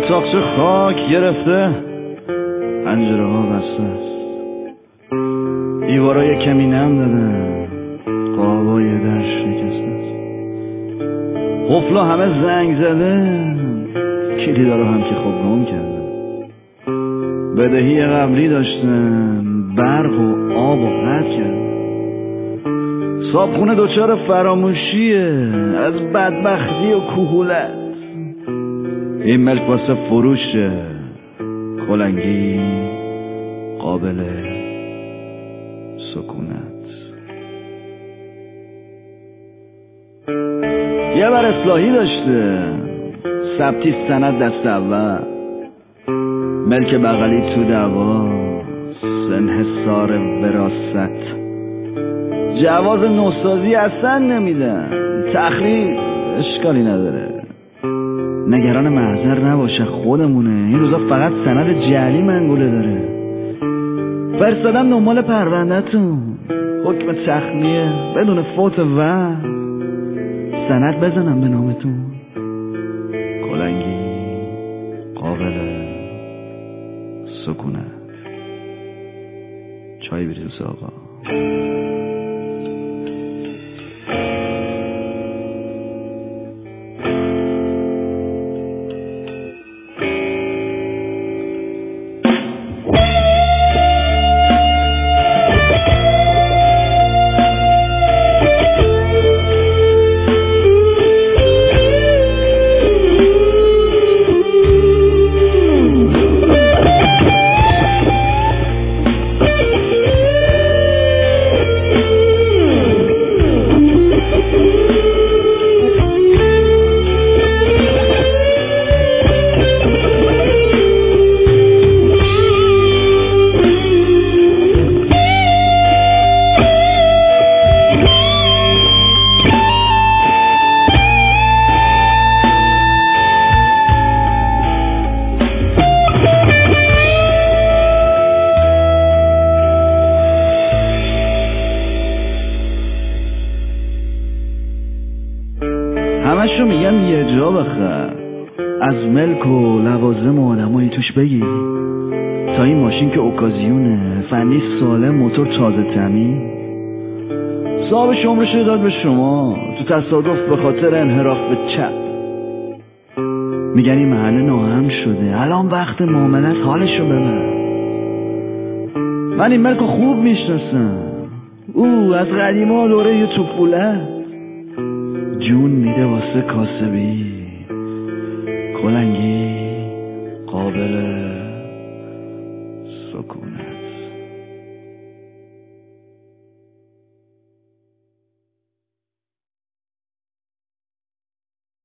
تاقچه خاک گرفته، پنجره ها بسته است، دیوارا یه کمی نم دادن، قابای در شکسته است، قفلا همه زنگ زده، کلیدا رو هم که خب گم کردن، بدهی قبلی داشتن، برق و آب و قطع کردن، صابخونه دوچار فراموشیه از بدبختی و کهولت، این ملک واسه فروشه، کلنگی قابل سکونت. یه بر اصلاحی داشته، ثبتی سند دست اول، ملک بغلی تو دعوا، انحصار وراثت، جواز نوسازی اصلا نمیدن، تخریب اشکالی نداره، نگران محضر نباشه خودمونه، این روزا فقط سند جعلی منگوله داره، فرستادم دنبال پرونده‌تون، حکم تخلیه بدون فوت و سند بزنم به نامتون، کلنگی قابل سکونت. چای بریز آقا. همشو میگم یه جا بخر، از ملک و لوازم و آدمایی توش بگیر، تا این ماشین که اوکازیونه، فنی سالم، موتور تازه تمیز، صاحبش عمرش رو داد به شما تو تصادف به خاطر انحراف به چپ. میگن این محله ناامن شده، الان وقت معاملت، حالشو ببر. من این ملک رو خوب میشناسم، او از قدیما دوره یه توپوله جون میده واسه کاسبی، کلنگی